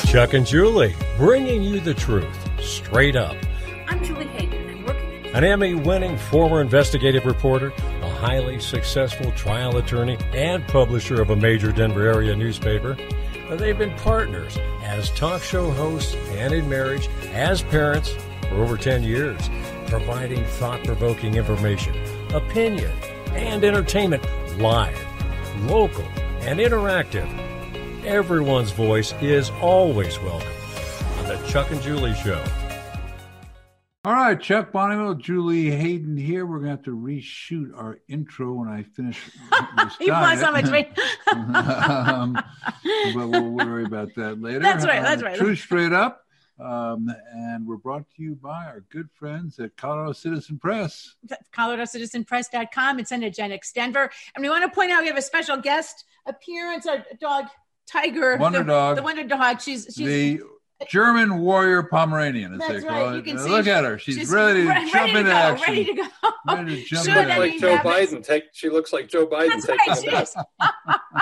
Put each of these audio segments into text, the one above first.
Chuck and Julie, bringing you the truth, straight up. I'm Julie Hayden. I'm working An Emmy-winning former investigative reporter, a highly successful trial attorney, and publisher of a major Denver area newspaper. They've been partners as talk show hosts and in marriage, as parents for over 10 years, providing thought-provoking information, opinion, and entertainment live, local, and interactive. Everyone's voice is always welcome on the Chuck and Julie Show. All right, Chuck Bonneville, Julie Hayden here. We're going to have to reshoot our intro when I finish. You want so much weight. But we'll worry about that later. That's right. That's right. True Straight Up. And we're brought to you by our good friends at Colorado Citizen Press. ColoradoCitizenPress.com. It's in Energetics Denver. And we want to point out we have a special guest appearance, our dog, Tiger. Wonder Dog. The Wonder Dog. She's the German warrior Pomeranian, as they call it. Look at her. She's ready to jump into action. Ready to go. Ready to jump she looks like Joe Biden. She looks like Joe Biden. That's right.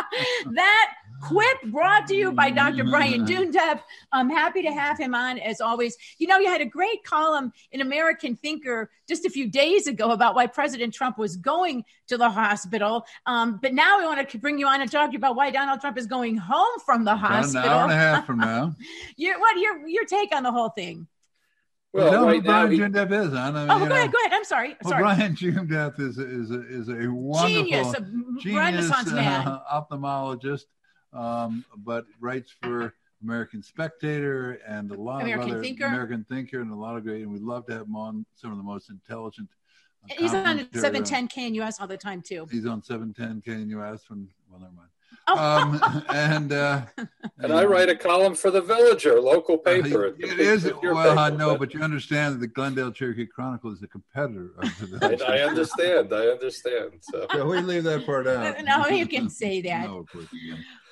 That quip brought to you by Dr. Brian Dundev. I'm happy to have him on, as always. You know, you had a great column in American Thinker just a few days ago about why President Trump was going to the hospital. But now we want to bring you on and talk to you about why Donald Trump is going home from the hospital. About an hour and a half from now. Your take on the whole thing? Well, you know who Brian Dundev is, huh? Go ahead. I'm sorry. Brian Dundev is a wonderful genius Renaissance man, ophthalmologist, but writes for American Spectator and a lot of other American Thinker and a lot of great. And we'd love to have him on. Some of the most intelligent. He's on 710 KNUS all the time too. He's on 710 KNUS. Well, never mind. And I write a column for the Villager, local paper. It is. Well, I know, but you understand that the Glendale Cherokee Chronicle is a competitor of the Villager. I understand. So we leave that part out. No, you can say that. No, of course you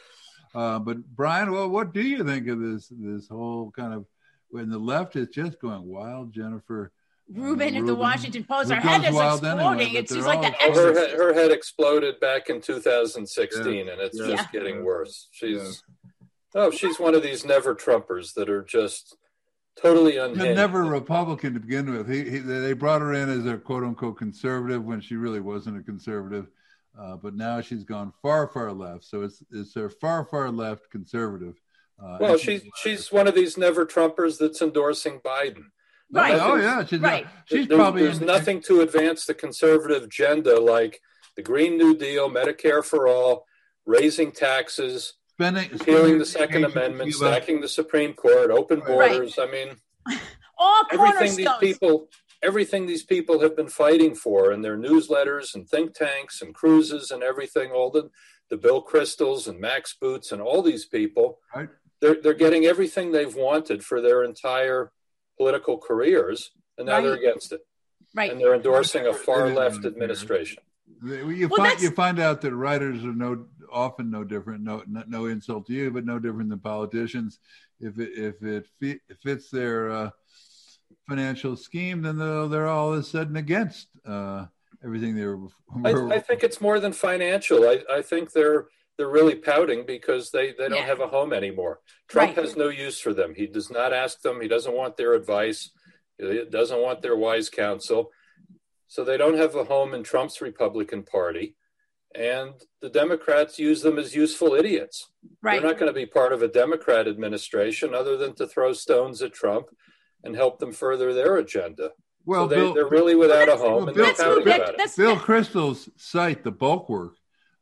can. But Brian, well, what do you think of this whole kind of when the left is just going wild, Jennifer? Rubin at the Washington Post. Her head is exploding. It's just like the Exorcist. Her head exploded back in 2016, and it's just getting worse. She's one of these never Trumpers that are just totally unhinged. Never Republican to begin with. They brought her in as a quote unquote conservative when she really wasn't a conservative, but now she's gone far left. So it's her far left conservative. Well, she's one of these never Trumpers that's endorsing Biden. Right. Oh yeah. There's nothing to advance the conservative agenda like the Green New Deal, Medicare for all, raising taxes, repealing the Second Amendment, stacking the Supreme Court, open borders. Right. I mean, all everything these people have been fighting for in their newsletters and think tanks and cruises and everything. All the Bill Kristols and Max Boots and all these people, right. They're getting everything they've wanted for their entire political careers, and now they're against it. Right. And they're endorsing a far left administration. You find out that writers are often no different, no insult to you, but no different than politicians. If it fits their financial scheme, then they're all of a sudden against everything they were. I think it's more than financial. I think they're really pouting because they don't have a home anymore. Trump has no use for them. He does not ask them. He doesn't want their advice. He doesn't want their wise counsel. So they don't have a home in Trump's Republican Party. And the Democrats use them as useful idiots. Right. They're not going to be part of a Democrat administration other than to throw stones at Trump and help them further their agenda. Well, so they're really without a home, and they're pouting about it. Bill Kristol's site, The Bulk Work,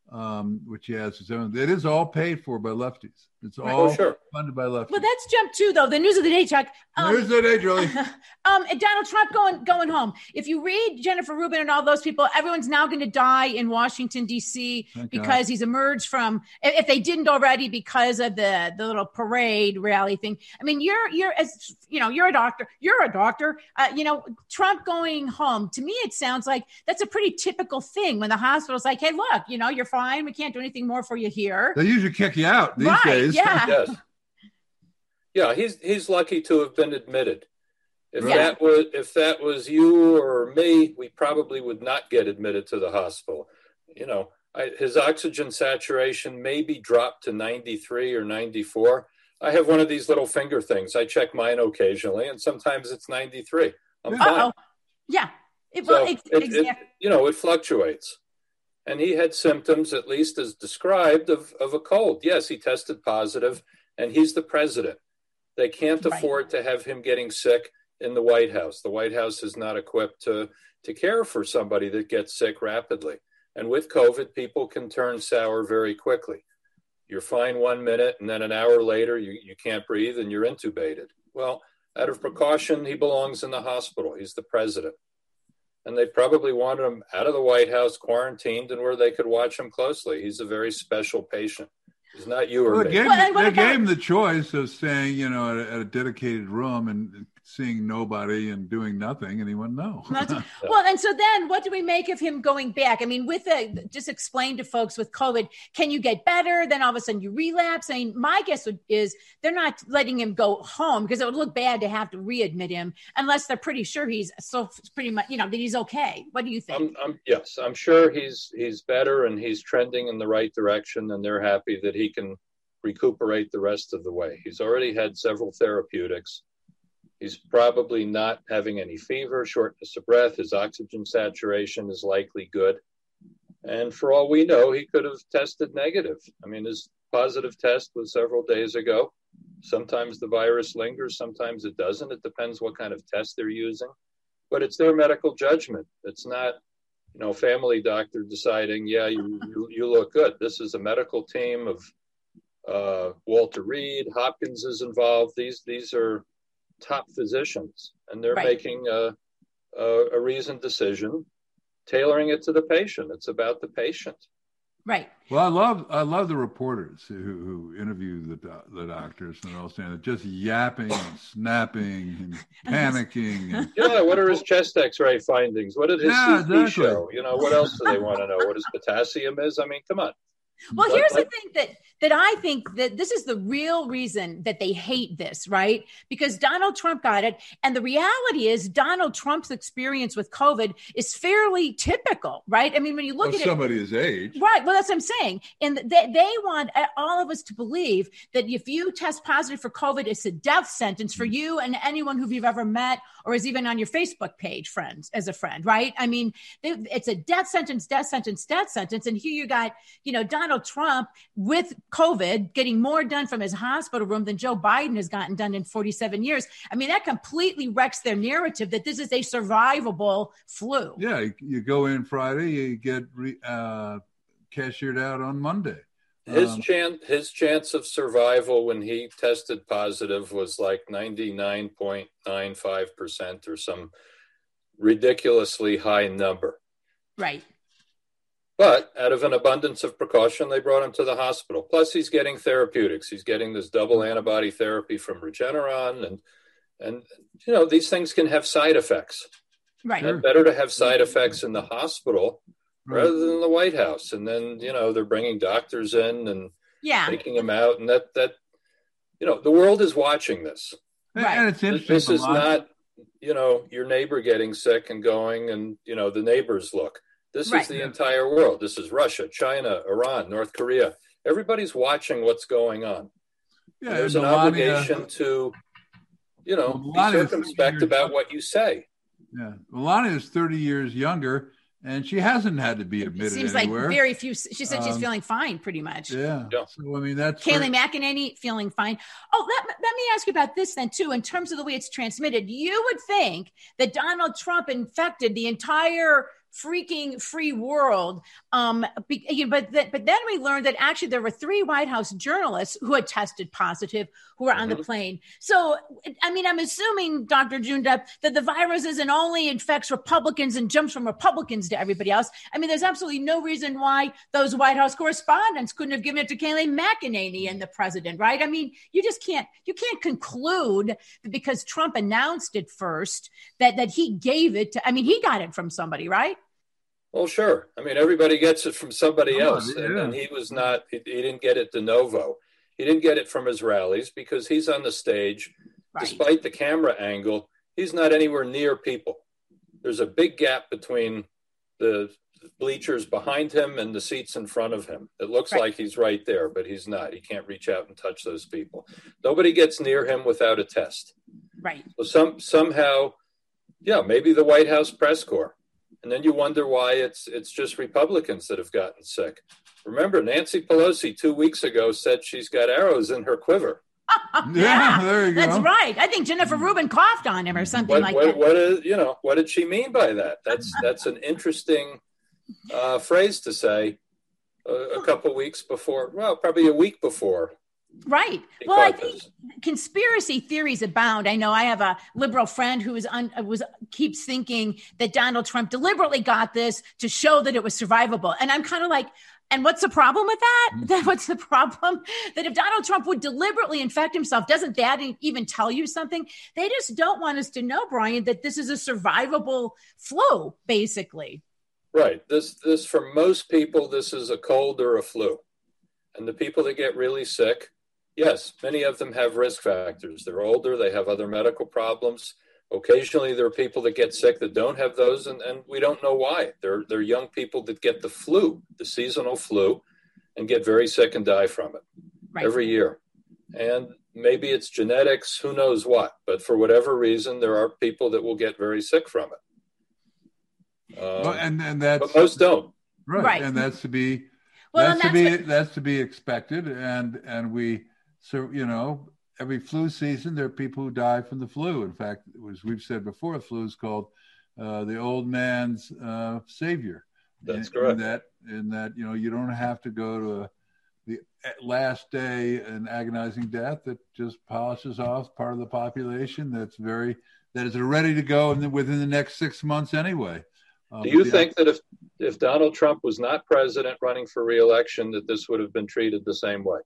which he has his own. It is all paid for by lefties. It's all funded by lefties. Well, let's jump to though the news of the day, Chuck. News of the day, Julie. Donald Trump going home. If you read Jennifer Rubin and all those people, everyone's now going to die in Washington D.C. because he's emerged from. If they didn't already, because of the little parade rally thing. I mean, you're as you know, you're a doctor. You're a doctor. Trump going home. To me, it sounds like that's a pretty typical thing when the hospital's like, "Hey, look, you're fine. We can't do anything more for you here." They usually kick you out these days. Yeah. Yes. Yeah, he's lucky to have been admitted. If that was you or me, we probably would not get admitted to the hospital. His oxygen saturation maybe dropped to 93 or 94. I have one of these little finger things. I check mine occasionally, and sometimes it's 93. I'm fine. Yeah. It fluctuates. And he had symptoms, at least as described, of a cold. Yes, he tested positive, and he's the president. They can't afford to have him getting sick in the White House. The White House is not equipped to care for somebody that gets sick rapidly. And with COVID, people can turn sour very quickly. You're fine 1 minute, and then an hour later, you can't breathe, and you're intubated. Well, out of precaution, he belongs in the hospital. He's the president. And they probably wanted him out of the White House, quarantined, and where they could watch him closely. He's a very special patient. He's not you or me. They gave him the choice of staying, at a dedicated room and seeing nobody and doing nothing, and he went, no. Well, and so then what do we make of him going back? I mean, just explain to folks with COVID, can you get better? Then all of a sudden you relapse. I mean, my guess is they're not letting him go home because it would look bad to have to readmit him unless they're pretty sure he's pretty much, that he's okay. What do you think? Yes, I'm sure he's better and he's trending in the right direction, and they're happy that he can recuperate the rest of the way. He's already had several therapeutics. He's probably not having any fever, shortness of breath. His oxygen saturation is likely good. And for all we know, he could have tested negative. I mean, his positive test was several days ago. Sometimes the virus lingers, sometimes it doesn't. It depends what kind of test they're using. But it's their medical judgment. It's not, family doctor deciding, you look good. This is a medical team of Walter Reed, Hopkins is involved. These are top physicians, and they're making a reasoned decision, tailoring it to the patient. It's about the patient. Right. Well, I love the reporters who interview the doctors and all saying just yapping and snapping and panicking. And, what are his chest X-ray findings? What did his CT show? What else do they want to know? What his potassium is? I mean, come on. Well, here's the thing that I think that this is the real reason that they hate this, right? Because Donald Trump got it. And the reality is Donald Trump's experience with COVID is fairly typical, right? I mean, when you look at somebody his age. Right. Well, that's what I'm saying. And they want all of us to believe that if you test positive for COVID, it's a death sentence for you and anyone who you've ever met or is even on your Facebook page, as a friend, right? I mean, it's a death sentence. And here you got, Donald Trump with COVID getting more done from his hospital room than Joe Biden has gotten done in 47 years. I mean, that completely wrecks their narrative that this is a survivable flu. Yeah, you go in Friday, you get cashiered out on Monday. His chance of survival when he tested positive was like 99.95% or some ridiculously high number. Right. But out of an abundance of precaution, they brought him to the hospital. Plus, he's getting therapeutics. He's getting this double antibody therapy from Regeneron. And these things can have side effects. Right. And better to have side effects in the hospital rather than the White House. And then, they're bringing doctors in and taking him out. And that the world is watching this. Right. And it's interesting. This is not, your neighbor getting sick and going and, the neighbors look. This is the entire world. This is Russia, China, Iran, North Korea. Everybody's watching what's going on. Yeah, there's an obligation to, be circumspect about what you say. Yeah, Melania is 30 years younger, and she hasn't had to be admitted anywhere. Seems like very few. She said she's feeling fine, pretty much. Yeah. So I mean, that's Kayleigh McEnany feeling fine. Oh, let me ask you about this then too. In terms of the way it's transmitted, you would think that Donald Trump infected the entire freaking free world. But then we learned that actually there were 3 White House journalists who had tested positive who were on the plane. So, I mean, I'm assuming, Dr. Joondep, that the virus isn't only infects Republicans and jumps from Republicans to everybody else. I mean, there's absolutely no reason why those White House correspondents couldn't have given it to Kayleigh McEnany and the president, right? I mean, you can't conclude that because Trump announced it first that he gave it to, I mean, he got it from somebody, right? Well, sure. I mean, everybody gets it from somebody else. Yeah. And he didn't get it de novo. He didn't get it from his rallies because he's on the stage. Right. Despite the camera angle, he's not anywhere near people. There's a big gap between the bleachers behind him and the seats in front of him. It looks like he's right there, but he's not. He can't reach out and touch those people. Nobody gets near him without a test. Right. So somehow, maybe the White House press corps. And then you wonder why it's just Republicans that have gotten sick. Remember, Nancy Pelosi 2 weeks ago said she's got arrows in her quiver. Yeah, there you go. That's right. I think Jennifer Rubin coughed on him or something that. What did she mean by that? That's an interesting phrase to say a couple weeks before, probably a week before. Right. Well, I think conspiracy theories abound. I know I have a liberal friend who keeps thinking that Donald Trump deliberately got this to show that it was survivable. And I'm kind of like, and what's the problem with that? What's the problem? That if Donald Trump would deliberately infect himself, doesn't that even tell you something? They just don't want us to know, Brian, that this is a survivable flu, basically. Right. This for most people, this is a cold or a flu. And the people that get really sick, yes, many of them have risk factors. They're older, they have other medical problems. Occasionally, there are people that get sick that don't have those, and we don't know why. They're young people that get the flu, the seasonal flu, and get very sick and die from it every year. And maybe it's genetics, who knows what. But for whatever reason, there are people that will get very sick from it. But most don't. Right. And that's to be that's to be expected. And we, every flu season, there are people who die from the flu. In fact, as we've said before, the flu is called the old man's savior. That's correct. In that, you don't have to go to the last day an agonizing death that just polishes off part of the population that is ready to go within the next 6 months anyway. Do you think that if Donald Trump was not president running for re-election, that this would have been treated the same way?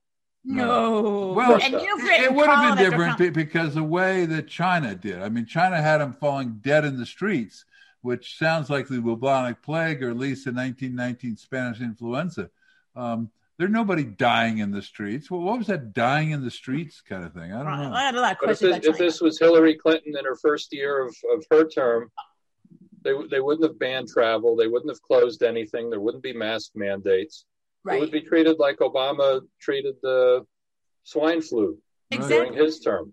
No. Well, it would have been different because the way that China did. I mean, China had him falling dead in the streets, which sounds like the bubonic plague or at least the 1919 Spanish influenza. There's nobody dying in the streets. Well, what was that dying in the streets kind of thing? I don't know. I had a lot of questions. If this was Hillary Clinton in her first year of her term, they wouldn't have banned travel. They wouldn't have closed anything. There wouldn't be mask mandates. Right. It would be treated like Obama treated the swine flu during his term.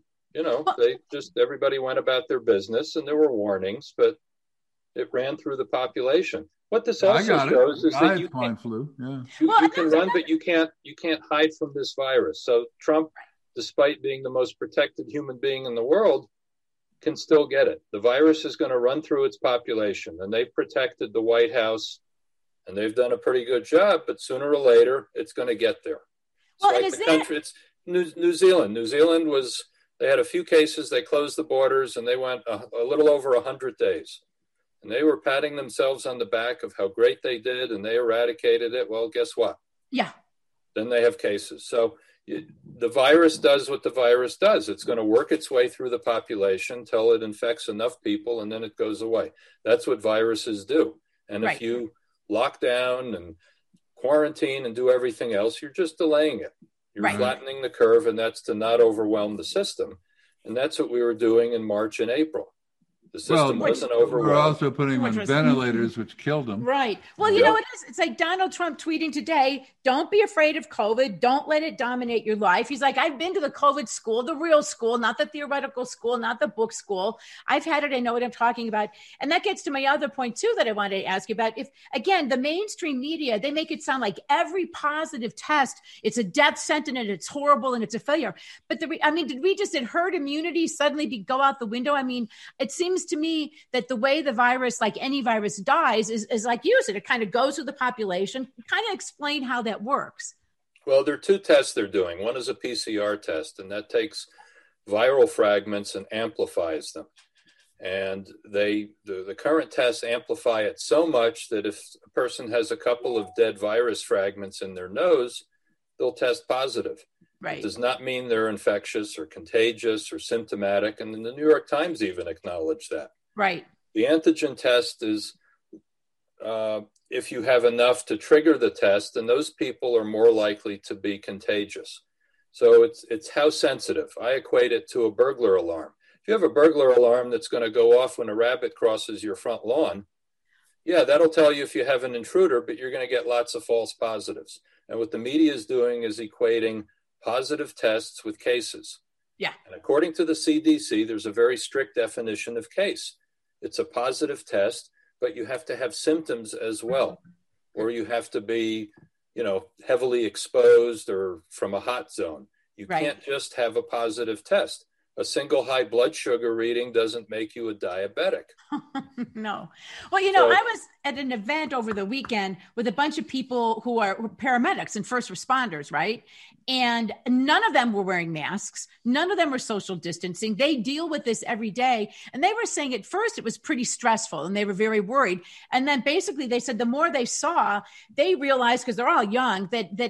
Everybody went about their business, and there were warnings, but it ran through the population. What this also shows is that you can run, but you can't hide from this virus. So Trump, despite being the most protected human being in the world, can still get it. The virus is going to run through its population, and they've protected the White House, and they've done a pretty good job, but sooner or later, it's going to get there. It's New Zealand. New Zealand they had a few cases, they closed the borders, and they went a little over 100 days. And they were patting themselves on the back of how great they did, and they eradicated it. Well, guess what? Yeah. Then they have cases. So the virus does what the virus does. It's going to work its way through the population till it infects enough people, and then it goes away. That's what viruses do. And if you lock down and quarantine and do everything else, you're just delaying it. You're flattening the curve, and that's to not overwhelm the system. And that's what we were doing in March and April. The system wasn't overwhelmed. We're also putting him on ventilators, which killed him. Right. Well, you know, it is. It's like Donald Trump tweeting today, don't be afraid of COVID. Don't let it dominate your life. He's like, I've been to the COVID school, the real school, not the theoretical school, not the book school. I've had it. I know what I'm talking about. And that gets to my other point, too, that I wanted to ask you about. If, again, the mainstream media, they make it sound like every positive test, it's a death sentence, and it's horrible, and it's a failure. But, did herd immunity suddenly go out the window? I mean, it seems to me that the way the virus, like any virus, dies is like you said, it kind of goes through the population. Kind of explain how that works. Well, there are two tests they're doing. One is a PCR test, and that takes viral fragments and amplifies them. And the current tests amplify it so much that if a person has a couple of dead virus fragments in their nose, they'll test positive. Right. It does not mean they're infectious or contagious or symptomatic. And the New York Times even acknowledged that. Right. The antigen test is if you have enough to trigger the test, then those people are more likely to be contagious. So it's how sensitive. I equate it to a burglar alarm. If you have a burglar alarm that's going to go off when a rabbit crosses your front lawn, Yeah, that'll tell you if you have an intruder, but you're going to get lots of false positives. And what the media is doing is equating positive tests with cases. Yeah. And according to the CDC, there's a very strict definition of case. It's a positive test, but you have to have symptoms as well, or you have to be, heavily exposed or from a hot zone. You can't just have a positive test. A single high blood sugar reading doesn't make you a diabetic. No. Well, I was at an event over the weekend with a bunch of people who are paramedics and first responders, right? And none of them were wearing masks. None of them were social distancing. They deal with this every day. And they were saying at first it was pretty stressful and they were very worried. And then basically they said the more they saw, they realized, because they're all young,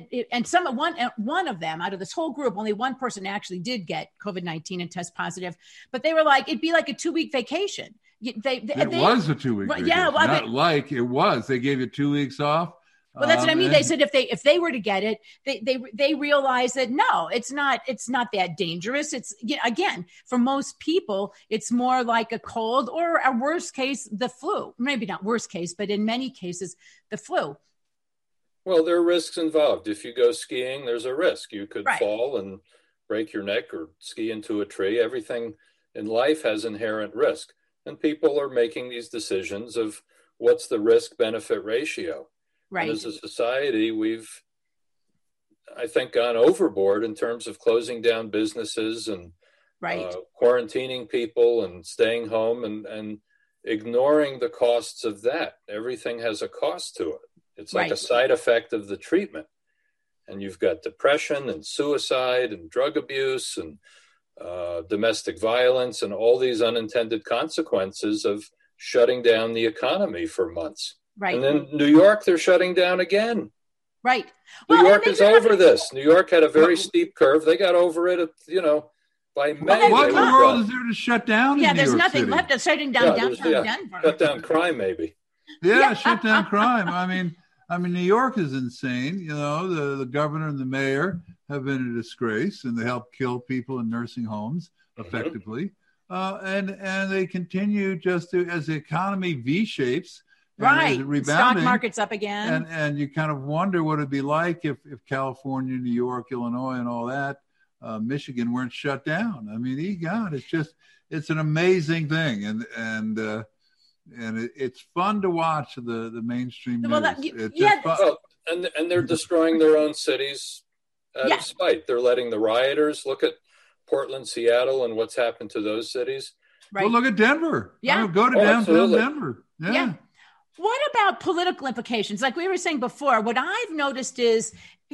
one of them out of this whole group, only one person actually did get COVID-19 and test positive. But they were like, it'd be like a 2-week vacation. It was a 2-week vacation. Yeah, it was. They gave you 2 weeks off. Well, that's what I mean. They said if they were to get it, they realized that no, it's not that dangerous. It's, again, for most people, it's more like a cold or a worst case, the flu. Maybe not worst case, but in many cases, the flu. Well, there are risks involved. If you go skiing, there's a risk. You could fall and break your neck or ski into a tree. Everything in life has inherent risk. And people are making these decisions of what's the risk-benefit ratio. Right. And as a society, we've, I think, gone overboard in terms of closing down businesses and quarantining people and staying home and ignoring the costs of that. Everything has a cost to it. It's like a side effect of the treatment. And you've got depression and suicide and drug abuse and domestic violence and all these unintended consequences of shutting down the economy for months. Right. And then New York, they're shutting down again. Right. New York is over this. New York had a very steep curve. They got over it, by May. What in the world is there to shut down? Yeah, there's nothing left of shutting down downtown Denver. Shut down crime, maybe. Yeah, shut down crime. I mean, New York is insane. The governor and the mayor have been a disgrace, and they help kill people in nursing homes effectively. And they continue just to, as the economy V-shapes. Right. Stock market's up again. And you kind of wonder what it'd be like if California, New York, Illinois, and all that, Michigan weren't shut down. I mean, it's an amazing thing. And it's fun to watch the mainstream news. And they're destroying their own cities out of spite. They're letting the rioters look at Portland, Seattle, and what's happened to those cities. Right. Well, look at Denver. Yeah. Go to downtown Denver. Yeah. What about political implications? Like we were saying before, what I've noticed is,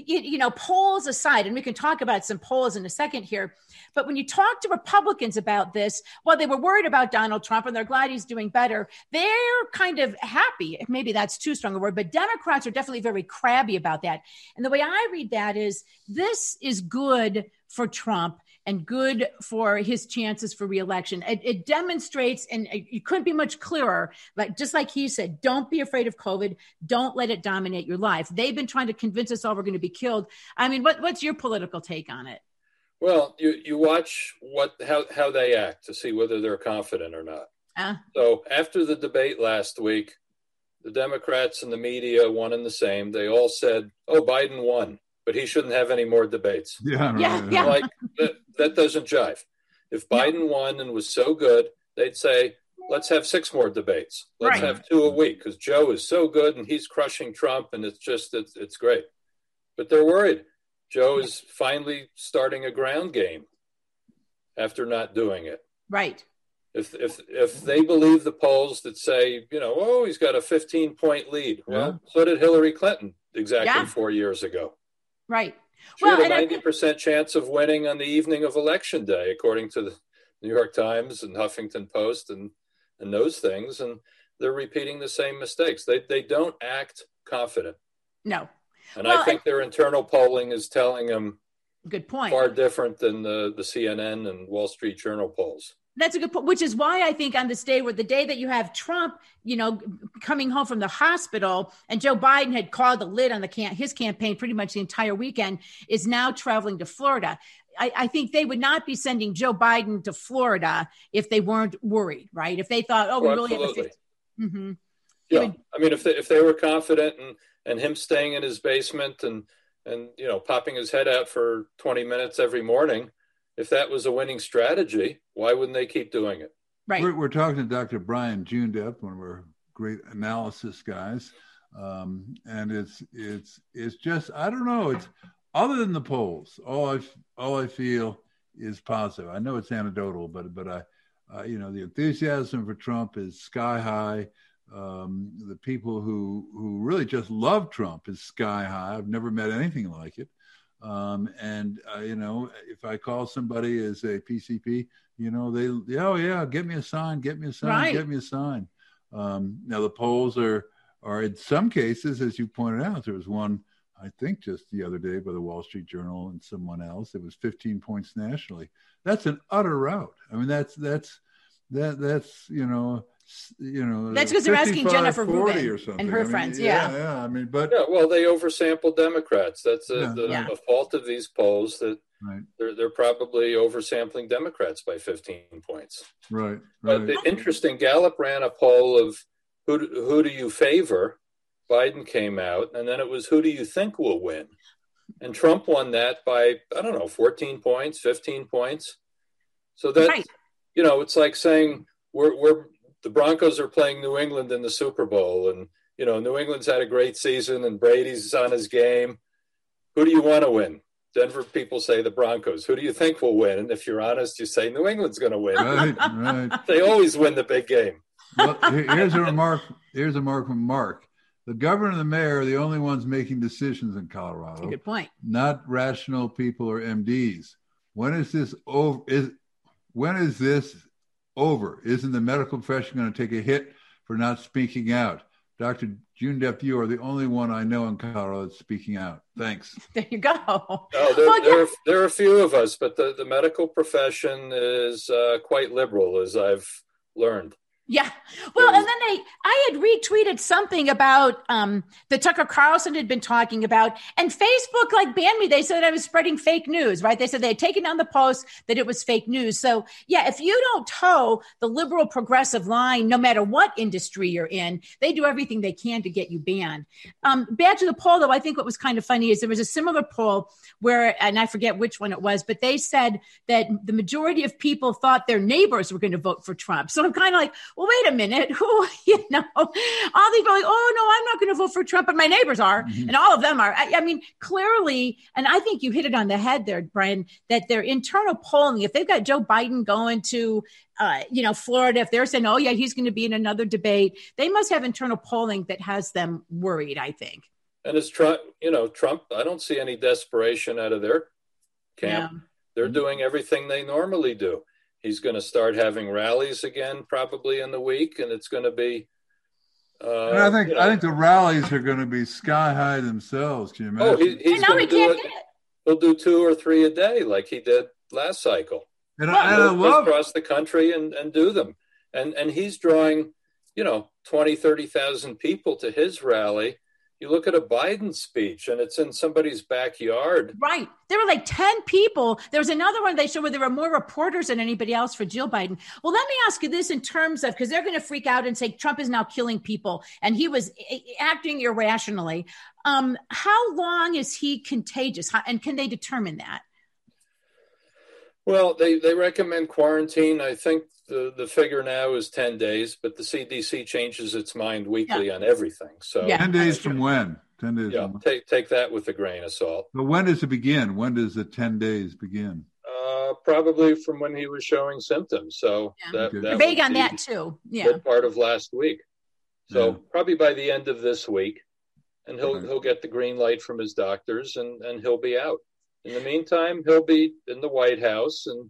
polls aside, and we can talk about some polls in a second here, but when you talk to Republicans about this, well, they were worried about Donald Trump and they're glad he's doing better. They're kind of happy. Maybe that's too strong a word, but Democrats are definitely very crabby about that. And the way I read that is this is good for Trump and good for his chances for reelection. It demonstrates, and it couldn't be much clearer, just like he said, don't be afraid of COVID. Don't let it dominate your life. They've been trying to convince us all we're going to be killed. I mean, what's your political take on it? Well, you watch how they act to see whether they're confident or not. So after the debate last week, the Democrats and the media, one and the same, they all said, oh, Biden won, but he shouldn't have any more debates. Yeah. Like that doesn't jive. If Biden won and was so good, they'd say, let's have 6 more debates. Let's have 2 a week because Joe is so good and he's crushing Trump and it's great. But they're worried. Joe is finally starting a ground game after not doing it. Right. If they believe the polls that say, he's got a 15-point lead. Well, so did Hillary Clinton exactly 4 years ago. Right. She had a 90% chance of winning on the evening of Election Day, according to the New York Times and Huffington Post and those things. And they're repeating the same mistakes. They don't act confident. No. And I think their internal polling is telling them good point. Far different than the CNN and Wall Street Journal polls. That's a good point, which is why I think on this day, the day that you have Trump, coming home from the hospital and Joe Biden had called the lid on his campaign pretty much the entire weekend, is now traveling to Florida. I think they would not be sending Joe Biden to Florida if they weren't worried, right? If they thought, we really have a 50. Mm-hmm. Yeah, I mean, if they were confident and him staying in his basement and popping his head out for 20 minutes every morning, if that was a winning strategy, why wouldn't they keep doing it? Right. We're talking to Dr. Brian Junedep, one of our great analysis guys, and it's just, I don't know. It's other than the polls, all I feel is positive. I know it's anecdotal, but the enthusiasm for Trump is sky high. The people who really just love Trump is sky high. I've never met anything like it. If I call somebody as a PCP, get me a sign, right. Get me a sign. Now the polls are in some cases, as you pointed out, there was one, I think just the other day by the Wall Street Journal and someone else, it was 15 points nationally. That's an utter rout. I mean, that's that's because they're asking Jennifer Rubin and her friends. Yeah. I mean, well, they oversample Democrats. That's the fault of these polls, that right. They're probably oversampling Democrats by 15 points. Right. But the interesting, Gallup ran a poll of who do you favor? Biden came out, and then it was who do you think will win? And Trump won that by, 14 points, 15 points. So that, right. It's like saying we're the Broncos are playing New England in the Super Bowl, and, New England's had a great season and Brady's on his game. Who do you want to win? Denver people say the Broncos. Who do you think will win? And if you're honest, you say New England's going to win. Right. They always win the big game. Well, here's a remark from Mark. The governor and the mayor are the only ones making decisions in Colorado. Good point. Not rational people or MDs. When is this over? When is this over? Isn't the medical profession going to take a hit for not speaking out? Dr. Junedep, you are the only one I know in Colorado that's speaking out. Thanks. There you go. There are a few of us, but the medical profession is quite liberal, as I've learned. Yeah. Well, and then I had retweeted something about that Tucker Carlson had been talking about, and Facebook banned me. They said I was spreading fake news, right? They said they had taken down the post that it was fake news. So yeah, if you don't toe the liberal progressive line, no matter what industry you're in, they do everything they can to get you banned. Back to the poll though, I think what was kind of funny is there was a similar poll where, and I forget which one it was, but they said that the majority of people thought their neighbors were going to vote for Trump. So I'm kind of like, well, wait a minute, all these people are like, oh, no, I'm not going to vote for Trump, but my neighbors are, and all of them are. I mean, clearly, and I think you hit it on the head there, Brian, that their internal polling, if they've got Joe Biden going to, Florida, if they're saying, oh, yeah, he's going to be in another debate, they must have internal polling that has them worried, I think. And as Trump, I don't see any desperation out of their camp. Yeah. They're doing everything they normally do. He's going to start having rallies again, probably in the week, and it's going to be. And I think the rallies are going to be sky high themselves. Can you imagine? Oh, he's going to do it. He'll do 2 or 3 a day, like he did last cycle. And I love across the country and do them, and he's drawing, 20, 30,000 people to his rally. You look at a Biden speech and it's in somebody's backyard. Right. There were 10 people. There was another one they showed where there were more reporters than anybody else for Jill Biden. Well, let me ask you this in terms of, because they're going to freak out and say Trump is now killing people and he was acting irrationally. How long is he contagious? And can they determine that? Well, they recommend quarantine. I think the figure now is 10 days, but the CDC changes its mind weekly on everything. So 10 days from when? 10 days. Yeah, take that with a grain of salt. But when does it begin? When does the 10 days begin? Probably from when he was showing symptoms. So that vague on that too. Yeah, part of last week. So probably by the end of this week, and he'll get the green light from his doctors, and he'll be out. In the meantime, he'll be in the White House, and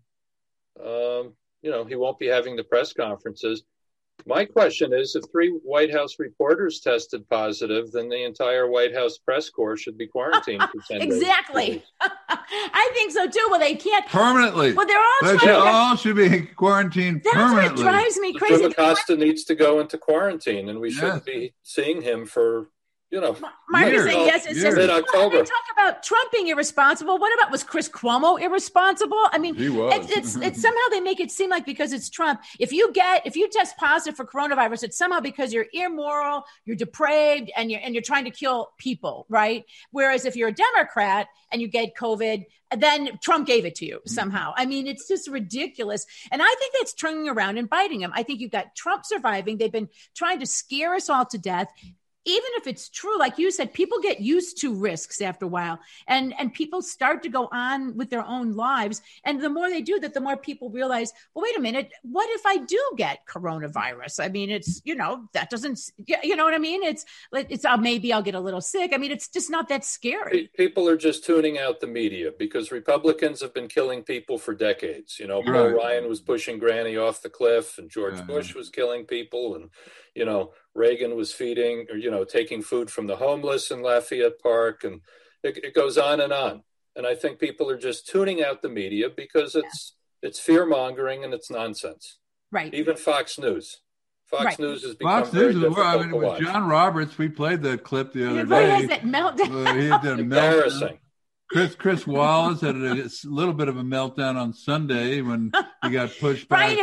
he won't be having the press conferences. My question is, if 3 White House reporters tested positive, then the entire White House press corps should be quarantined for 10 days. Exactly. I think so too. Well, they can't permanently. Well, they're all should be quarantined permanently. That's what drives me crazy. Jim Acosta needs to go into quarantine, and we shouldn't be seeing him for Mark is saying yes. It says mid-October. They talk about Trump being irresponsible. What about, was Chris Cuomo irresponsible? I mean, he was. It's somehow they make it seem like because it's Trump, if you test positive for coronavirus, it's somehow because you're immoral, you're depraved, and you're trying to kill people, right? Whereas if you're a Democrat and you get COVID, then Trump gave it to you somehow. I mean, it's just ridiculous. And I think that's turning around and biting him. I think you've got Trump surviving. They've been trying to scare us all to death. Even if it's true, like you said, people get used to risks after a while, and people start to go on with their own lives. And the more they do that, the more people realize, well, wait a minute, what if I do get coronavirus? I mean, it's, that doesn't, you know what I mean? It's maybe I'll get a little sick. I mean, it's just not that scary. People are just tuning out the media because Republicans have been killing people for decades. Paul Ryan was pushing Granny off the cliff, and George Bush was killing people, and, Reagan was feeding or, taking food from the homeless in Lafayette Park, and it goes on. And I think people are just tuning out the media because it's fear mongering and it's nonsense. Right. Even Fox News. Fox News has become very difficult to watch. With John Roberts, we played that clip the other day. He has that meltdown. He had that embarrassing. Chris Wallace had a little bit of a meltdown on Sunday when he got pushed back.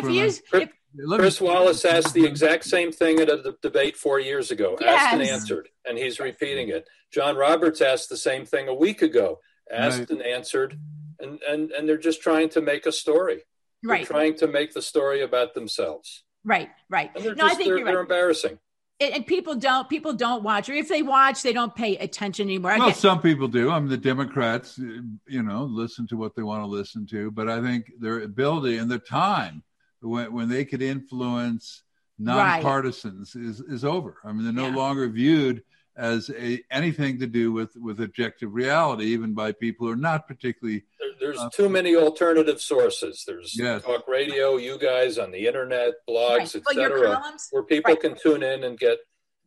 Chris Wallace asked the exact same thing at a debate 4 years ago, asked and answered, and he's repeating it. John Roberts asked the same thing a week ago, asked and answered, and they're just trying to make a story. They're trying to make the story about themselves. Right. And they're embarrassing. And people don't watch, or if they watch, they don't pay attention anymore. Well, some people do. I mean, the Democrats, listen to what they want to listen to, but I think their ability and their time when they could influence nonpartisans is over. I mean, they're no longer viewed as anything to do with objective reality, even by people who are not particularly. There's too many alternative sources. There's talk radio, you guys on the internet, blogs, etc., where people can tune in and get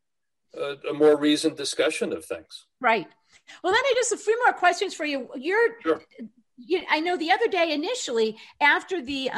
a more reasoned discussion of things. Right. Well, then just a few more questions for you. Sure. I know the other day, initially after the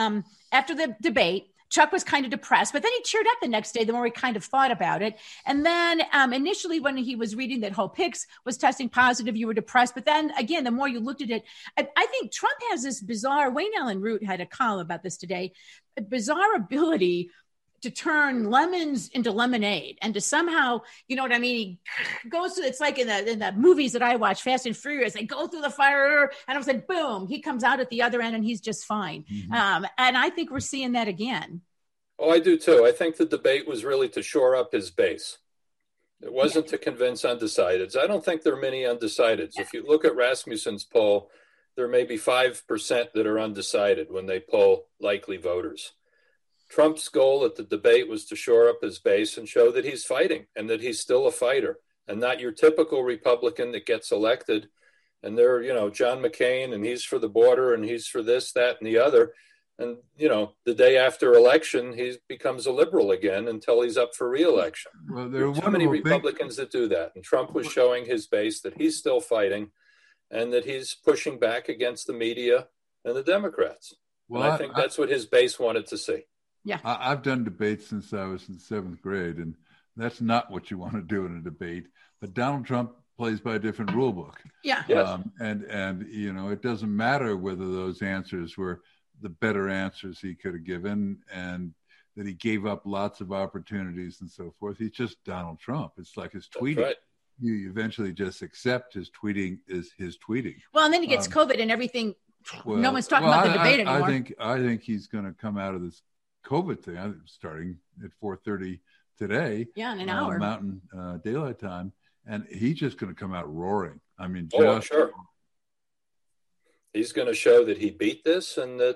debate, Chuck was kind of depressed, but then he cheered up the next day the more he kind of thought about it. And then initially when he was reading that Hope Hicks was testing positive, you were depressed. But then again, the more you looked at it, I think Trump has this bizarre, Wayne Allen Root had a column about this today, a bizarre ability to turn lemons into lemonade and to somehow, you know what I mean? He goes to, it's like in the movies that I watch, Fast and Furious, they go through the fire and I was like, boom, he comes out at the other end and he's just fine. Mm-hmm. And I think we're seeing that again. Oh, I do too. I think the debate was really to shore up his base. It wasn't to convince undecideds. I don't think there are many undecideds. If you look at Rasmussen's poll, there may be 5% that are undecided when they poll likely voters. Trump's goal at the debate was to shore up his base and show that he's fighting and that he's still a fighter and not your typical Republican that gets elected. And they're, John McCain, and he's for the border and he's for this, that, and the other. And, the day after election, he becomes a liberal again until he's up for re-election. Well, there are too many Republicans that do that. And Trump was showing his base that he's still fighting and that he's pushing back against the media and the Democrats. Well, and I think that's what his base wanted to see. Yeah, I've done debates since I was in 7th grade, and that's not what you want to do in a debate. But Donald Trump plays by a different rule book. Yeah. And it doesn't matter whether those answers were the better answers he could have given and that he gave up lots of opportunities and so forth. He's just Donald Trump. It's like his tweeting. Right. You eventually just accept his tweeting is his tweeting. Well, and then he gets COVID and everything. No one's talking about the debate anymore. I think he's going to come out of this COVID thing starting at 4:30 today. Yeah, in an hour. Mountain Daylight Time. And he's just going to come out roaring. I mean, sure. He's going to show that he beat this and that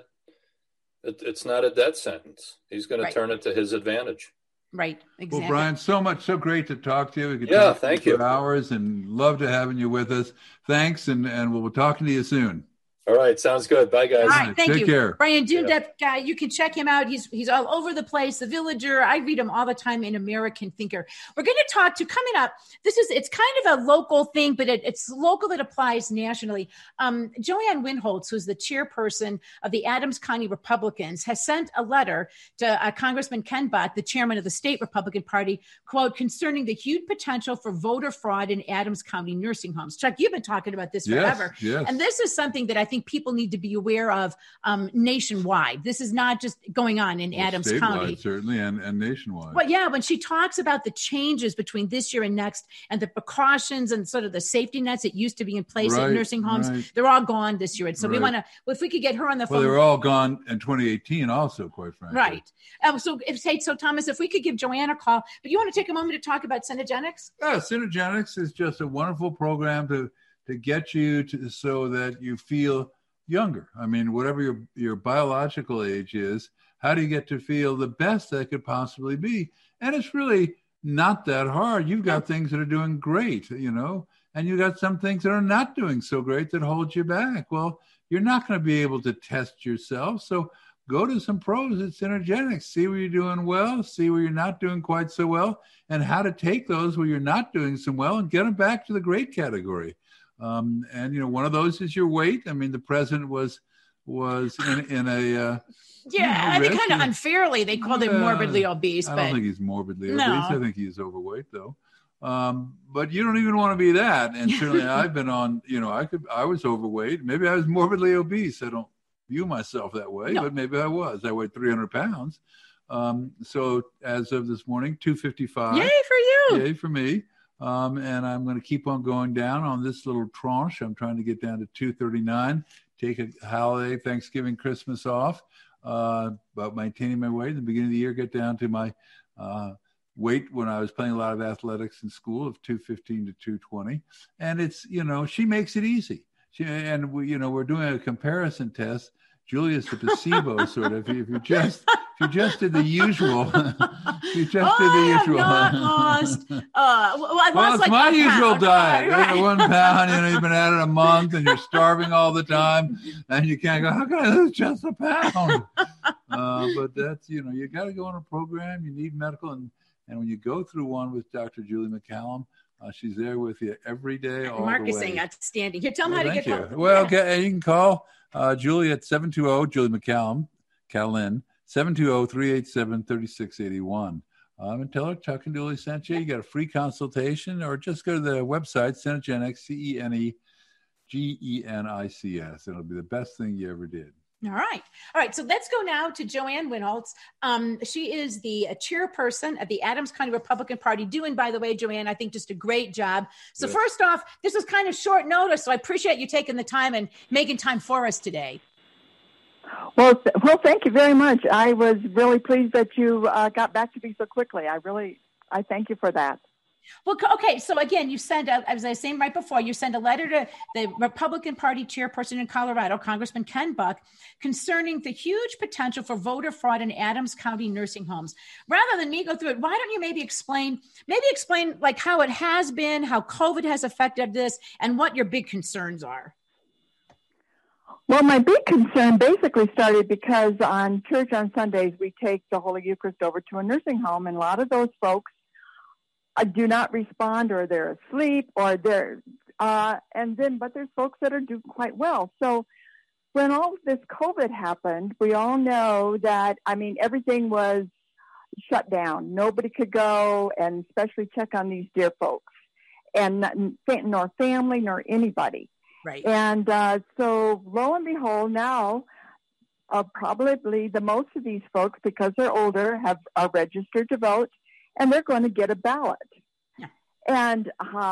it's not a death sentence. He's going to turn it to his advantage. Right, exactly. Well, Brian, so great to talk to you. We could talk thank you. For hours and love to having you with us. Thanks, and we'll be talking to you soon. All right. Sounds good. Bye, guys. All right. Thank Take you. care. Brian Dundep, guy, you can check him out. He's all over the place. The Villager. I read him all the time in American Thinker. We're going to talk to coming up. It's kind of a local thing, but it's local that applies nationally. Joanne Winholtz, who's the chairperson of the Adams County Republicans, has sent a letter to Congressman Ken Buck, the chairman of the state Republican Party, quote, concerning the huge potential for voter fraud in Adams County nursing homes. Chuck, you've been talking about this forever. Yes. And this is something that I think people need to be aware of nationwide. This is not just going on in Adams County. Certainly, and nationwide. But yeah, when she talks about the changes between this year and next and the precautions and sort of the safety nets that used to be in place at nursing homes, they're all gone this year. And so we want to, if we could get her on the phone. Well, they were all gone in 2018 also, quite frankly. Right. So Thomas, if we could give Joanne a call, but you want to take a moment to talk about Synergenics? Yeah, Synergenics is just a wonderful program to get you to so that you feel younger. I mean, whatever your biological age is, how do you get to feel the best that could possibly be? And it's really not that hard. You've got things that are doing great, and you got some things that are not doing so great that hold you back. Well, you're not going to be able to test yourself. So go to some pros at Synergenics, see where you're doing well, see where you're not doing quite so well, and how to take those where you're not doing so well and get them back to the great category. And one of those is your weight. I mean, the president was in a I think kind of unfairly they called him morbidly obese. I don't think he's morbidly obese. I think he's overweight though. But you don't even want to be that. And certainly I've been on. I was overweight. Maybe I was morbidly obese. I don't view myself that way, but maybe I was. I weighed 300 pounds. So as of this morning, 255. Yay for you! Yay for me. And I'm going to keep on going down on this little tranche. I'm trying to get down to 239, take a holiday, Thanksgiving, Christmas off, but maintaining my weight. In the beginning of the year, get down to my weight when I was playing a lot of athletics in school of 215 to 220. And it's, she makes it easy. We're doing a comparison test. Julia's the placebo sort of. If you just did the usual, I have not lost. I lost it's my usual diet. Right? 1 pound. You've been at it a month, and you're starving all the time, and you can't go. How can I lose just a pound? But that's you got to go on a program. You need medical, and when you go through one with Dr. Julie McCallum. She's there with you every day. All Mark the is way. saying outstanding. Here, tell them how to get help. Well, okay, you can call Julie at 720, Julie McCallum, Calin, 720-387-3681. And tell her Chuck and Julie sent you. You got a free consultation, or just go to the website, Synergenics, Cengenics. It'll be the best thing you ever did. All right. So let's go now to Joanne Winholtz. She is the chairperson of the Adams County Republican Party, doing, by the way, Joanne, I think just a great job. So First off, this was kind of short notice, so I appreciate you taking the time and making time for us today. Well, thank you very much. I was really pleased that you got back to me so quickly. I thank you for that. Well, okay. So again, you send, as I was saying right before, you send a letter to the Republican Party chairperson in Colorado, Congressman Ken Buck, concerning the huge potential for voter fraud in Adams County nursing homes. Rather than me go through it, why don't you maybe explain like how it has been, how COVID has affected this, and what your big concerns are? Well, my big concern basically started because on church on Sundays, we take the Holy Eucharist over to a nursing home, and a lot of those folks do not respond, or they're asleep, or but there's folks that are doing quite well. So when all of this COVID happened, we all know that, everything was shut down. Nobody could go and especially check on these dear folks, and nor family, nor anybody. Right. And so lo and behold, now probably the most of these folks, because they're older, are registered to vote, and they're going to get a ballot. Yeah. And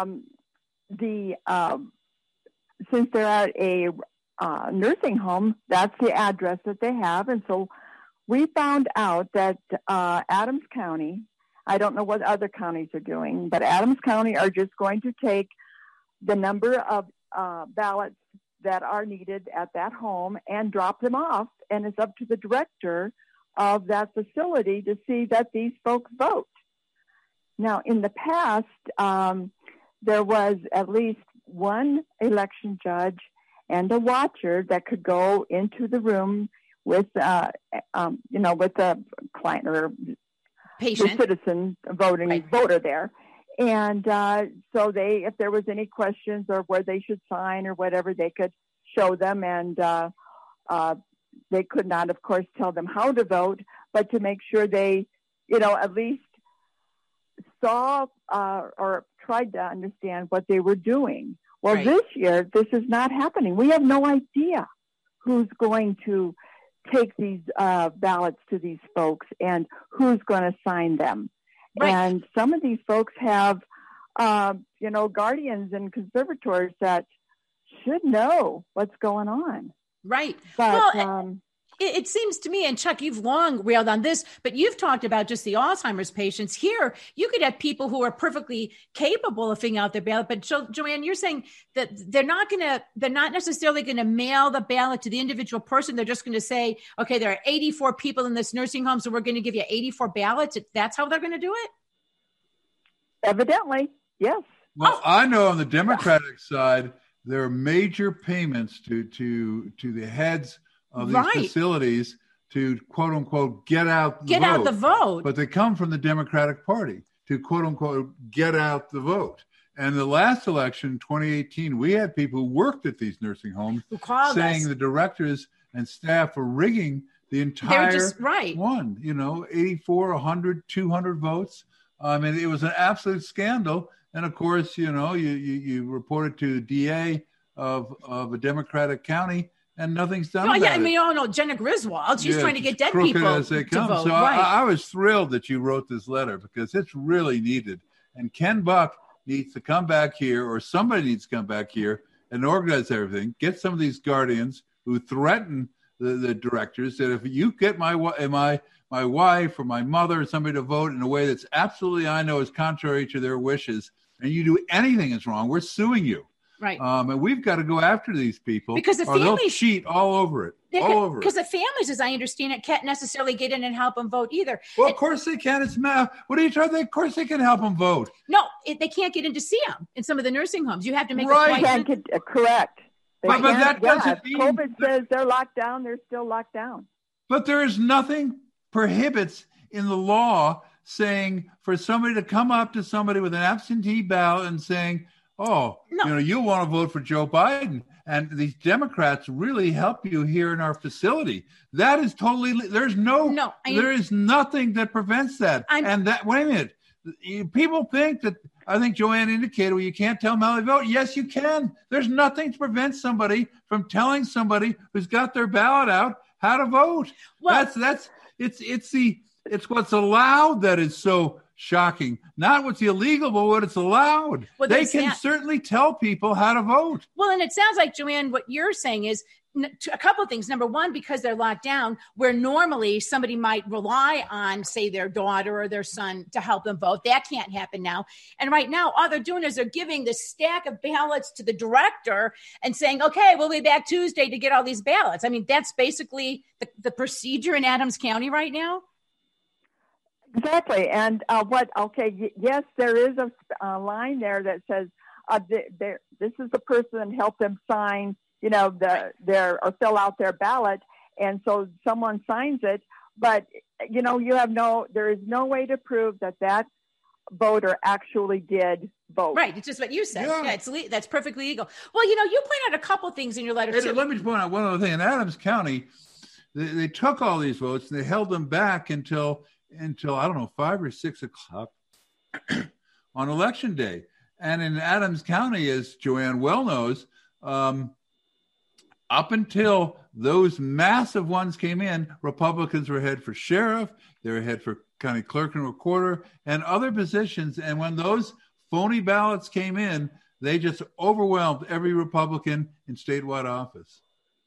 since they're at a nursing home, that's the address that they have. And so we found out that Adams County, I don't know what other counties are doing, but Adams County are just going to take the number of ballots that are needed at that home and drop them off. And it's up to the director of that facility to see that these folks vote. Now, in the past, there was at least one election judge and a watcher that could go into the room with, with the client or patient, the citizen voter there. And so if there was any questions or where they should sign or whatever, they could show them. And they could not, of course, tell them how to vote, but to make sure they, at least saw or tried to understand what they were doing. Well, this year, this is not happening. We have no idea who's going to take these ballots to these folks and who's going to sign them. Right. And some of these folks have, guardians and conservators that should know what's going on. Right. But, well, it seems to me, and Chuck, you've long railed on this, but you've talked about just the Alzheimer's patients. Here, you could have people who are perfectly capable of filling out their ballot. But Joanne, you're saying that they're not necessarily going to mail the ballot to the individual person. They're just going to say, okay, there are 84 people in this nursing home, so we're going to give you 84 ballots. That's how they're going to do it? Evidently, yes. Well, I know on the Democratic side, there are major payments to the heads of these facilities to quote unquote get out the vote, but they come from the Democratic Party to quote unquote get out the vote. And the last election, 2018, we had people who worked at these nursing homes saying the directors and staff were rigging the entire one. 84, 100, 200 votes. I mean, it was an absolute scandal. And of course, you reported to the DA of a Democratic county. And nothing's done about it. I mean, you all know Jenna Griswold. She's trying to get dead people as they come. To vote. So I was thrilled that you wrote this letter because it's really needed. And Ken Buck needs to come back here, or somebody needs to come back here and organize everything. Get some of these guardians who threaten the directors that if you get my wife or my mother or somebody to vote in a way that's absolutely, I know, is contrary to their wishes, and you do anything that's wrong, we're suing you. Right. And we've got to go after these people because the families they'll cheat all over it. Because the families, as I understand it, can't necessarily get in and help them vote either. Well, of course they can. What are you trying to think? Of course they can help them vote. No, they can't get in to see them in some of the nursing homes. You have to make correct. But that doesn't mean COVID says they're locked down. They're still locked down. But there is nothing prohibits in the law saying for somebody to come up to somebody with an absentee ballot and saying, you want to vote for Joe Biden, and these Democrats really help you here in our facility. That is totally. There is nothing that prevents that. Wait a minute. People think that. I think Joanne indicated, well, you can't tell them how they vote. Yes, you can. There's nothing to prevent somebody from telling somebody who's got their ballot out how to vote. Well, it's what's allowed that is so shocking. Not what's illegal, but what it's allowed. Well, they can certainly tell people how to vote. Well, and it sounds like, Joanne, what you're saying is a couple of things. Number one, because they're locked down, where normally somebody might rely on, say, their daughter or their son to help them vote. That can't happen now. And right now, all they're doing is they're giving this stack of ballots to the director and saying, okay, we'll be back Tuesday to get all these ballots. I mean, that's basically the procedure in Adams County right now. Exactly. And yes, there is a line there that says this is the person that helped them sign, or fill out their ballot. And so someone signs it, but there is no way to prove that voter actually did vote. Right. It's just what you said. Yeah, that's perfectly legal. Well, you point out a couple things in your letter. Let me point out one other thing. In Adams County, they took all these votes and they held them back until I don't know, 5 or 6 o'clock on election day. And in Adams County, as Joanne well knows, up until those massive ones came in, Republicans were ahead for sheriff, they were ahead for county clerk and recorder and other positions. And when those phony ballots came in, they just overwhelmed every Republican in statewide office.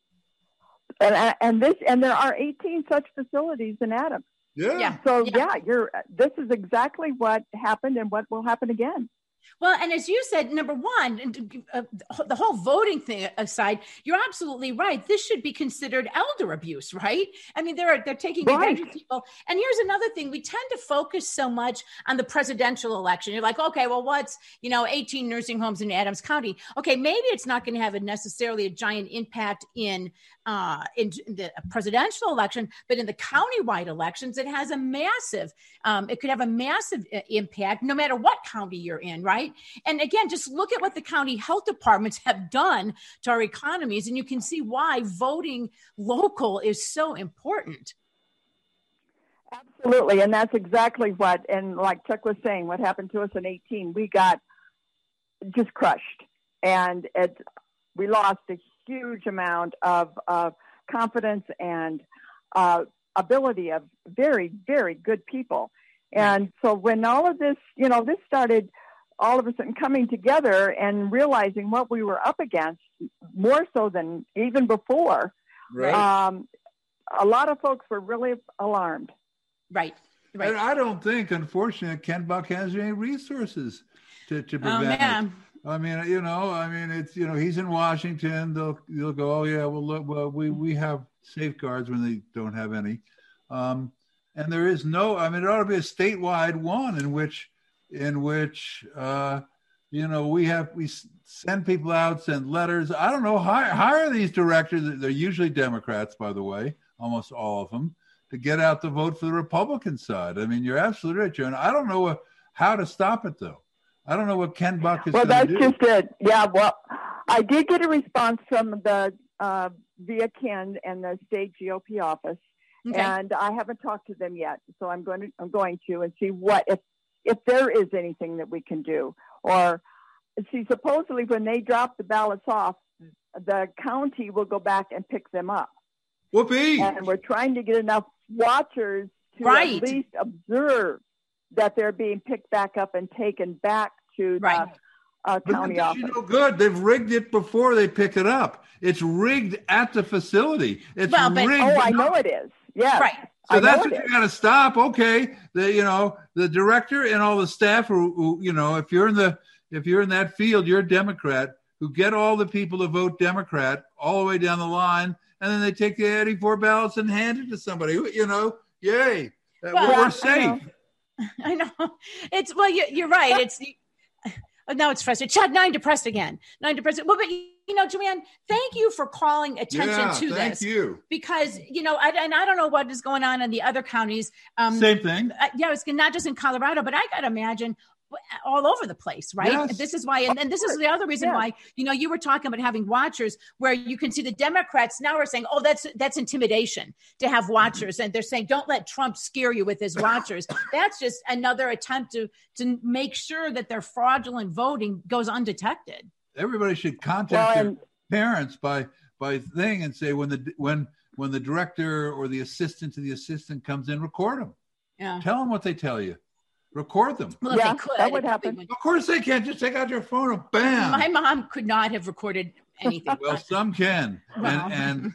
And there are 18 such facilities in Adams. Yeah. So this is exactly what happened and what will happen again. Well, and as you said, number one, the whole voting thing aside, you're absolutely right. This should be considered elder abuse, right? I mean, they're taking advantage of people. And here's another thing. We tend to focus so much on the presidential election. You're like, okay, well, what's, 18 nursing homes in Adams County? Okay, maybe it's not going to have necessarily a giant impact in the presidential election, but in the countywide elections, it has a massive, it could have a massive impact no matter what county you're in, right? And again, just look at what the county health departments have done to our economies, and you can see why voting local is so important. Absolutely. And that's exactly what, and like Chuck was saying, what happened to us in 2018, we got just crushed. And we lost a huge amount of confidence and ability of very, very good people. And so when all of this, this started all of a sudden coming together and realizing what we were up against, more so than even before, a lot of folks were really alarmed. Right. And I don't think, unfortunately, Ken Buck has any resources to prevent it. I mean, it's, he's in Washington. They'll go, oh yeah, well, look, we have safeguards when they don't have any. And there is no, it ought to be a statewide one in which we send people out, send letters. I don't know, hire these directors. They're usually Democrats, by the way, almost all of them, to get out the vote for the Republican side. I mean, you're absolutely right, Joan. I don't know how to stop it, though. I don't know what Ken Buck is going to do. Well, that's just it. Yeah, well, I did get a response from the via Ken and the state GOP office, and I haven't talked to them yet. So I'm going to and see what if there is anything that we can do. Or see, supposedly when they drop the ballots off, the county will go back and pick them up. Whoopee! And we're trying to get enough watchers to at least observe that they're being picked back up and taken back to the county office. Good. They've rigged it before they pick it up. It's rigged at the facility. It's rigged. I know it is. Yeah. Right. So that's what you got to stop. Okay. The director and all the staff who if you're in that field, you're a Democrat, who get all the people to vote Democrat all the way down the line. And then they take the 84 ballots and hand it to somebody, yay. We're safe. I know. You're right. It's now it's frustrating. Chad, now I'm depressed again. Well, but Joanne, thank you for calling attention to this. Thank you. Because, I don't know what is going on in the other counties. Same thing. It's not just in Colorado, but I got to imagine all over the place, right? Yes. This is why, and this is the other reason why, you were talking about having watchers where you can see the Democrats now are saying, oh, that's intimidation to have watchers. And they're saying, don't let Trump scare you with his watchers. That's just another attempt to make sure that their fraudulent voting goes undetected. Everybody should contact their parents by thing and say, when the director or the assistant to the assistant comes in, record them. Yeah. Tell them what they tell you. Record them. Well, if they could, that would happen. Of course they can. Just take out your phone and bam. My mom could not have recorded anything. Well, some can. Wow. And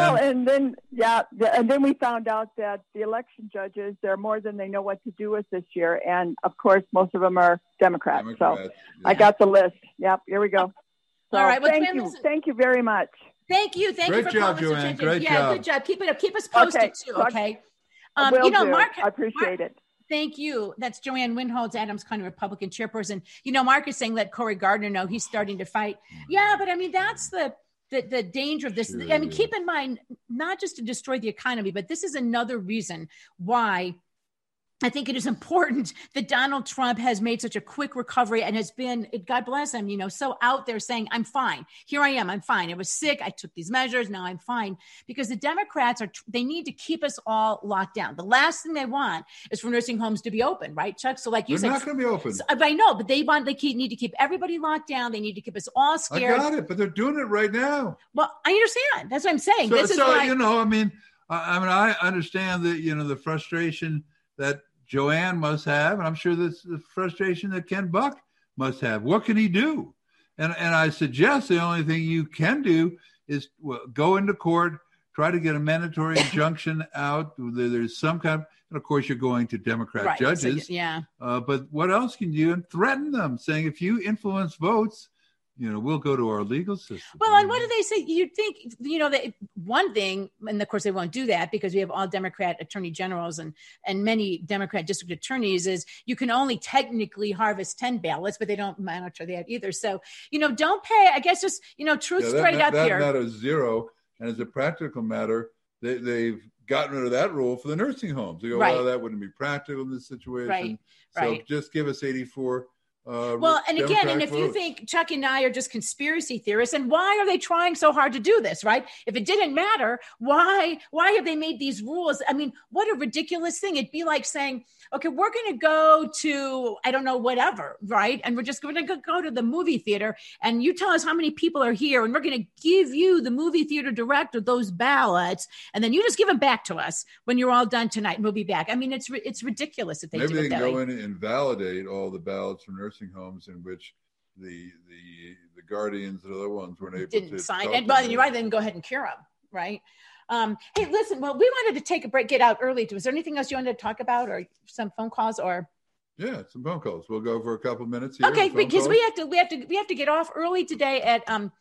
then we found out that the election judges, they're more than they know what to do with this year. And of course, most of them are Democrats. So I got the list. Yep. Here we go. So, all right. Well, thank you very much. Thank you. Thank you for calling, Joanne. Great job. Good job. Keep it up. Keep us posted too. Okay. Mark, I appreciate it. Thank you. That's Joanne Windholz, Adams County Republican chairperson. Mark is saying, let Cory Gardner know he's starting to fight. Yeah, but that's the danger of this. Sure. Keep in mind, not just to destroy the economy, but this is another reason why I think it is important that Donald Trump has made such a quick recovery and has been, God bless him, so out there saying, I'm fine. Here I am. I'm fine. I was sick. I took these measures. Now I'm fine. Because the Democrats they need to keep us all locked down. The last thing they want is for nursing homes to be open, right, Chuck? So like you said, they're not going to be open. I know, but they need to keep everybody locked down. They need to keep us all scared. I got it, but they're doing it right now. Well, I understand. That's what I'm saying. I understand that, the frustration that Joanne must have, and I'm sure that's the frustration that Ken Buck must have. What can he do? And I suggest the only thing you can do is go into court, try to get a mandatory injunction out. There's some kind of, and of course, you're going to Democrat judges. So, but what else can you do? And threaten them, saying if you influence votes, we'll go to our legal system. Well, and what do they say? You'd think, that one thing, and of course they won't do that because we have all Democrat attorney generals and many Democrat district attorneys, is you can only technically harvest 10 ballots, but they don't monitor that either. So, don't pay, I guess just, truth straight up here. That is zero. And as a practical matter, they've gotten rid of that rule for the nursing homes. They go, well, that wouldn't be practical in this situation. So just give us 84. And again, and if you think Chuck and I are just conspiracy theorists, and why are they trying so hard to do this, right? If it didn't matter, why have they made these rules? I mean, what a ridiculous thing. It'd be like saying, okay, we're going to go to, I don't know, whatever, right? And we're just going to go to the movie theater, and you tell us how many people are here, and we're going to give you, the movie theater director, those ballots, and then you just give them back to us when you're all done tonight, and we'll be back. I mean, it's ridiculous that they do it. Maybe they can go in and validate all the ballots from nursing homes in which the guardians and other ones weren't able to sign. And but you're right, then go ahead and cure them, right? Hey, listen, well, we wanted to take a break, get out early. Was there anything else you wanted to talk about, or some phone calls, or? Yeah, some phone calls. We'll go for a couple minutes here. Okay, because we have to get off early today at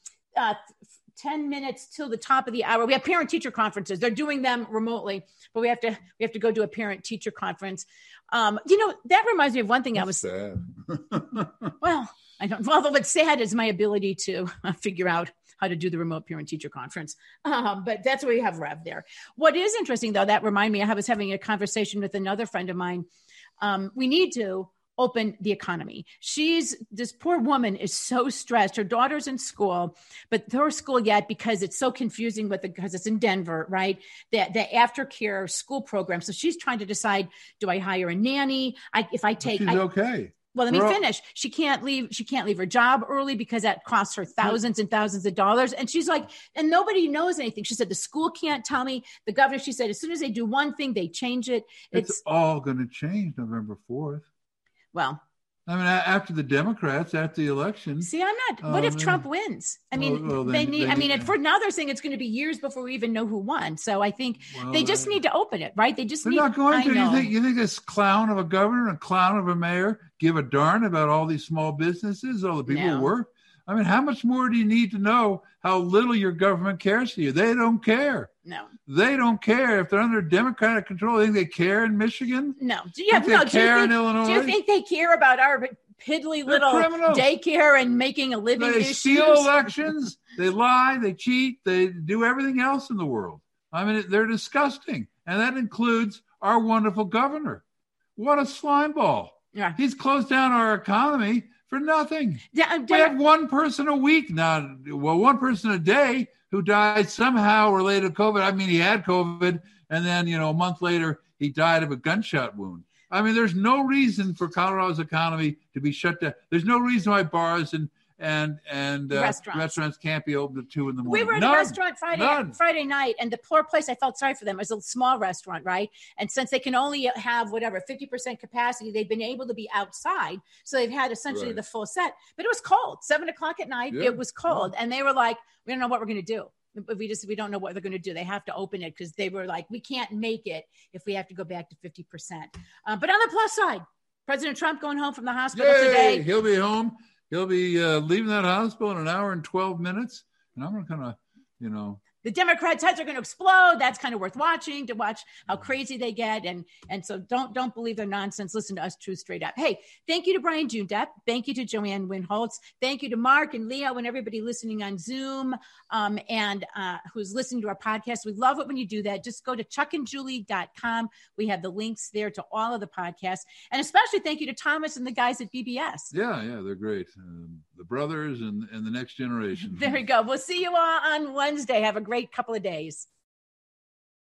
10 minutes till the top of the hour. We have parent-teacher conferences. They're doing them remotely, but we have to go to a parent-teacher conference. That reminds me of one thing. That's sad. Well, I don't. Although what's sad is my ability to figure out how to do the remote parent-teacher conference. But that's where you have Rev there. What is interesting, though, that reminded me, I was having a conversation with another friend of mine. We need to open the economy. This poor woman is so stressed. Her daughter's in school, but her school yet, because it's so confusing because it's in Denver, right? The aftercare school program. So she's trying to decide, do I hire a nanny? She's okay. Well, let me finish. She can't leave her job early because that costs her thousands and thousands of dollars. And she's like, and nobody knows anything. She said, the school can't tell me. The governor, she said, as soon as they do one thing, they change it. It's all going to change November 4th. Well, I mean, after the Democrats, after the election. See, I'm not. What if Trump wins? I mean, they need. I mean, for now they're saying it's going to be years before we even know who won. So I think they just need to open it, right? They just they're need. Not going to. You think this clown of a governor and a clown of a mayor give a darn about all these small businesses, all the people who work? I mean, how much more do you need to know how little your government cares for you? They don't care. No. They don't care. If they're under Democratic control, think they care in Michigan? No. Do you care in Illinois? Do you think they care about our piddly little daycare and making a living? They steal elections. They lie. They cheat. They do everything else in the world. I mean, they're disgusting. And that includes our wonderful governor. What a slime ball. Yeah. He's closed down our economy for nothing. We have one person a week now. Well, one person a day who died somehow related to COVID. I mean, he had COVID, and then, a month later, he died of a gunshot wound. I mean, there's no reason for Colorado's economy to be shut down. There's no reason why bars and restaurants can't be open at 2 a.m. We were at a restaurant Friday night, and the poor place, I felt sorry for them. It was a small restaurant, right? And since they can only have 50% capacity, they've been able to be outside. So they've had essentially the full set. But it was cold. 7:00 at night, it was cold. And they were like, we don't know what we're going to do. We don't know what they're going to do. They have to open it because they were like, we can't make it if we have to go back to 50%. But on the plus side, President Trump going home from the hospital today. He'll be home. He'll be leaving that hospital in an hour and 12 minutes. And I'm going to kind of, the Democrats' heads are going to explode. That's kind of worth watching, to watch how crazy they get. And so don't believe their nonsense. Listen to us, Truth Straight Up. Hey, thank you to Brian June Depp. Thank you to Joanne Winholtz. Thank you to Mark and Leo and everybody listening on Zoom and who's listening to our podcast. We love it when you do that. Just go to chuckandjulie.com. We have the links there to all of the podcasts. And especially thank you to Thomas and the guys at BBS. Yeah, they're great. The brothers and the next generation. There we go. We'll see you all on Wednesday. Have a great couple of days.